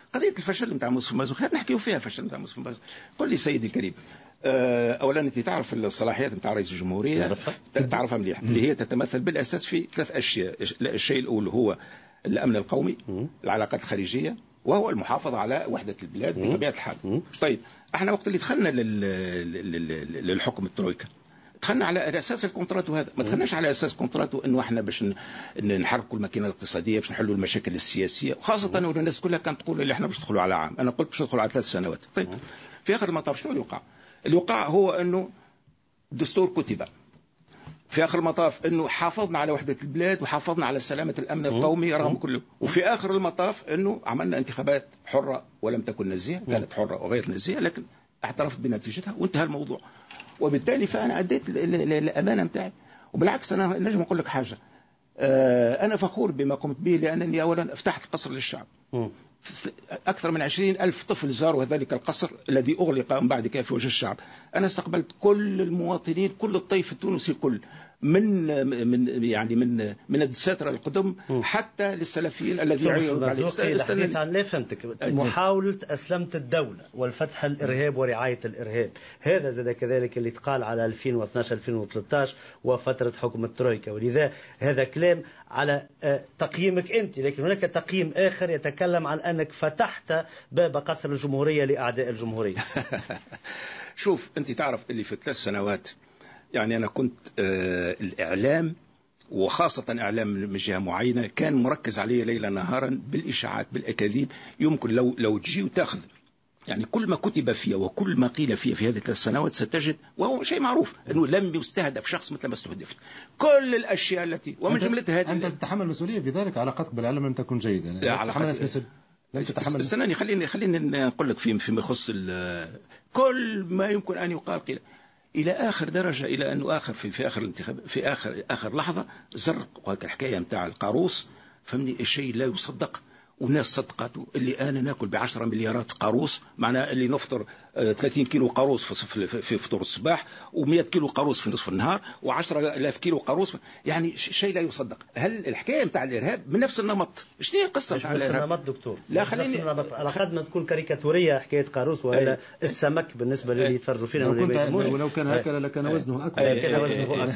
قضيه الفشل نتاع مصطفى مرزوق خلينا نحكيو فيها. فشل نتاع مصطفى مرزوق، قل لي سيدي الكريم، اولا انت تعرف الصلاحيات نتاع رئيس الجمهوريه، تعرفها مليح، اللي هي تتمثل بالاساس في ثلاث اشياء. الشيء الاول هو الامن القومي، العلاقات الخارجيه، وهو المحافظه على وحده البلاد بطبيعه الحال. طيب احنا وقت اللي دخلنا للحكم الترويكا دخلنا على اساس الكونتراتو هذا، ما دخلناش على اساس كونتراتو انه احنا باش نحركوا الماكينه الاقتصاديه، باش نحلوا المشاكل السياسيه، وخاصه انه الناس كلها كانت تقول اللي احنا باش ندخلوا على عام، انا قلت باش ندخلوا على 3 سنوات. طيب في اخر المطاف شنو اللي وقع؟ اللي وقع هو انه الدستور كتب في اخر المطاف انه حافظنا على وحده البلاد وحافظنا على سلامه الامن القومي رغم كله، وفي اخر المطاف انه عملنا انتخابات حره ولم تكن نزيهه، كانت حره وغير نزيهه، لكن اعترفت بنتيجتها وانتهى الموضوع. وبالتالي فانا اديت الامانه نتاعي. وبالعكس انا نجم اقول لك حاجه، انا فخور بما قمت به، لانني اولا فتحت قصر للشعب. أكثر من 20,000 طفل زاروا ذلك القصر الذي أغلق من بعد كده في وجه الشعب. أنا استقبلت كل المواطنين، كل الطيف التونسي، كل من الدساترة القدم حتى للسلفيين الذين يعيشوا الحديث عن لا فهمتك محاولة أسلمة الدولة والفتح الإرهاب ورعاية الإرهاب، هذا زاد كذلك اللي تقال على 2012-2013 وفترة حكم الترويكا، ولذا هذا كلام على تقييمك أنت، لكن هناك تقييم آخر يتكلم عن أنك فتحت باب قصر الجمهورية لأعداء الجمهورية. شوف أنت تعرف اللي في 3 سنوات يعني أنا كنت الإعلام وخاصة إعلام من جهة معينة كان مركز عليه ليلا نهارا بالإشاعات بالأكاذيب. يمكن لو تجي وتأخذ يعني كل ما كتب فيها وكل ما قيل فيها في هذه 3 سنوات ستجد، وهو شيء معروف أنه لم يستهدف شخص مثل ما استهدفت. كل الأشياء التي ومن جملتها هذه أنت تتحمل مسؤولية بذلك، علاقتك بالإعلام لم تكن جيدة. خليني نقول لك فيما يخص كل ما يمكن أن يقال قيل إلى آخر درجة، إلى أنه في آخر الانتخاب في آخر لحظة زرق، وهكذا الحكاية متاع القاروص فهمني الشيء لا يصدق. والناس صدقت اللي أنا ناكل ب10 مليارات قاروص، معناه اللي نفطر 30 كيلو قاروص في فطور الصباح، و100 كيلو قاروص في نصف النهار، و10,000 كيلو قاروص، يعني شيء لا يصدق. هل الحكاية متاع الإرهاب من نفس النمط؟ شنو هي القصة متاع الإرهاب؟ نفس النمط دكتور، لا خليني على قد ما تكون كاريكاتورية حكاية قاروص ولا السمك بالنسبة للي يتفرجوا فينا، ولو كان هكذا لكان وزنه أكبر.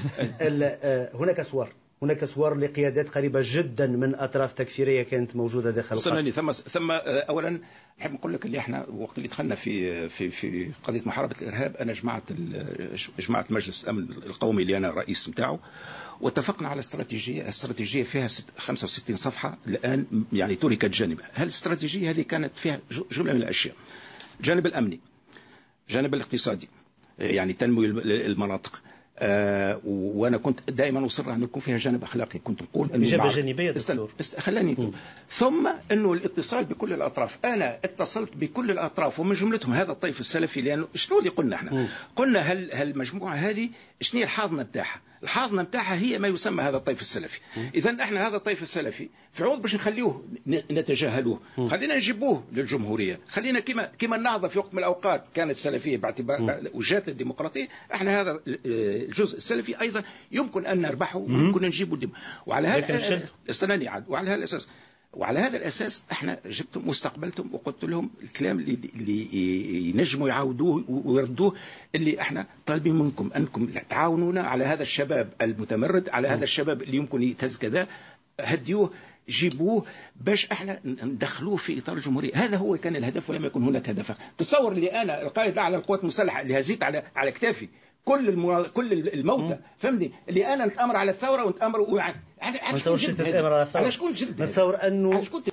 هناك صور لقيادات قريبة جدا من أطراف تكفيرية كانت موجودة داخل القصر. ثم أولا نحب نقول لك اللي احنا وقت اللي دخلنا في قضية محاربة الإرهاب أنا جمعت مجلس الأمن القومي اللي أنا الرئيس متاعه، واتفقنا على استراتيجية فيها 65 صفحة الآن يعني تركت جانبا. هل الاستراتيجية هذه كانت فيها جملة من الأشياء: جانب الأمني، جانب الاقتصادي يعني تنمية المناطق، وانا كنت دائما اصر ان يكون فيها جانب اخلاقي. كنت نقول انه اجابه جانبيه دكتور خلاني ثم انه الاتصال بكل الاطراف. انا اتصلت بكل الاطراف ومن جملتهم هذا الطيف السلفي، لانه شنو اللي قلنا احنا؟ قلنا هل المجموعه هذه شنو هي الحاضنه نتاعها؟ الحاضنه نتاعها هي ما يسمى هذا الطيف السلفي. اذا احنا هذا الطيف السلفي في عوض باش نخليوه نتجاهلوه، خلينا نجيبوه للجمهوريه، خلينا كما النهضه في وقت من الاوقات كانت سلفيه باعتبار وجات الديمقراطيه، احنا هذا الجزء السلفي ايضا يمكن ان نربحه ويمكن نجيبه وعلى هذا استناني عاد وعلى هذا الاساس احنا جبتم واستقبلتم وقلت لهم الكلام اللي ينجموا يعاودوه ويردوه، اللي احنا طالبين منكم انكم تعاونونا على هذا الشباب المتمرد، على هذا الشباب اللي يمكن يتهز كذا، هديوه جيبوه باش احنا ندخلوه في اطار الجمهوريه. هذا هو كان الهدف ولم يكن هناك هدف. تصور اللي انا القائد على القوات المسلحه اللي هزيت على كتافي كل الموتى، فهمني، اللي انا نتامر على الثوره ونتامر على شكون جد؟ نتصور انه